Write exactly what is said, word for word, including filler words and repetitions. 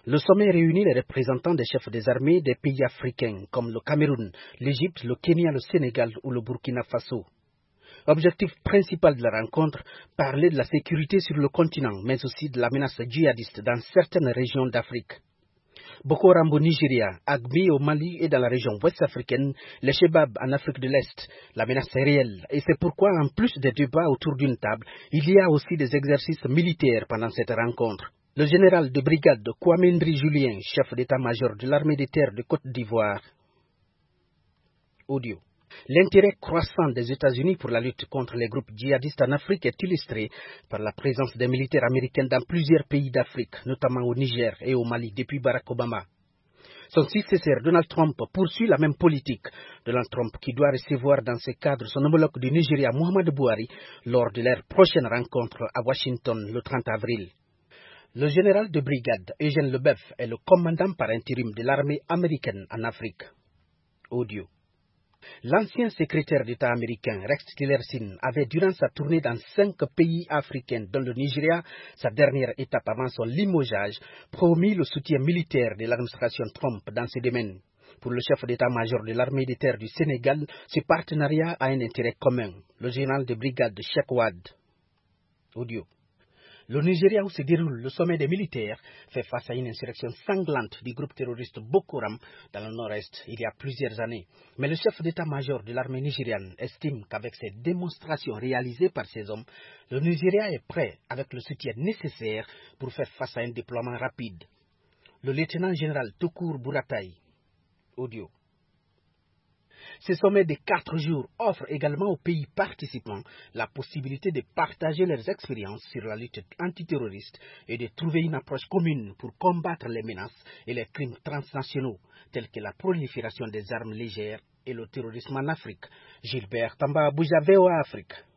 Le sommet réunit les représentants des chefs des armées des pays africains comme le Cameroun, l'Égypte, le Kenya, le Sénégal ou le Burkina Faso. Objectif principal de la rencontre, parler de la sécurité sur le continent, mais aussi de la menace djihadiste dans certaines régions d'Afrique. Boko Haram au Nigeria, Agbi au Mali et dans la région ouest-africaine, les Chebab en Afrique de l'Est. La menace est réelle et c'est pourquoi, en plus des débats autour d'une table, il y a aussi des exercices militaires pendant cette rencontre. Le général de brigade Kwame Ndri Julien, chef d'état-major de l'armée de terre de Côte d'Ivoire. Audio. L'intérêt croissant des États-Unis pour la lutte contre les groupes djihadistes en Afrique est illustré par la présence des militaires américains dans plusieurs pays d'Afrique, notamment au Niger et au Mali depuis Barack Obama. Son successeur Donald Trump poursuit la même politique. Donald Trump qui doit recevoir dans ce cadre son homologue du Nigeria Muhammadu Buhari lors de leur prochaine rencontre à Washington le trente avril. Le général de brigade Eugène Leboeuf est le commandant par intérim de l'armée américaine en Afrique. Audio. L'ancien secrétaire d'État américain Rex Tillerson avait, durant sa tournée dans cinq pays africains, dont le Nigeria, sa dernière étape avant son limogeage, promis le soutien militaire de l'administration Trump dans ce domaine. Pour le chef d'état-major de l'armée de terre du Sénégal, ce partenariat a un intérêt commun. Le général de brigade Cheikh Wade. Audio. Le Nigeria, où se déroule le sommet des militaires, fait face à une insurrection sanglante du groupe terroriste Boko Haram dans le nord-est il y a plusieurs années. Mais le chef d'état-major de l'armée nigériane estime qu'avec ces démonstrations réalisées par ces hommes, le Nigeria est prêt avec le soutien nécessaire pour faire face à un déploiement rapide. Le lieutenant-général Tukur Buratai. Audio. Ce sommet de quatre jours offre également aux pays participants la possibilité de partager leurs expériences sur la lutte antiterroriste et de trouver une approche commune pour combattre les menaces et les crimes transnationaux, tels que la prolifération des armes légères et le terrorisme en Afrique. Gilbert Tamba Bouja, V O A Afrique.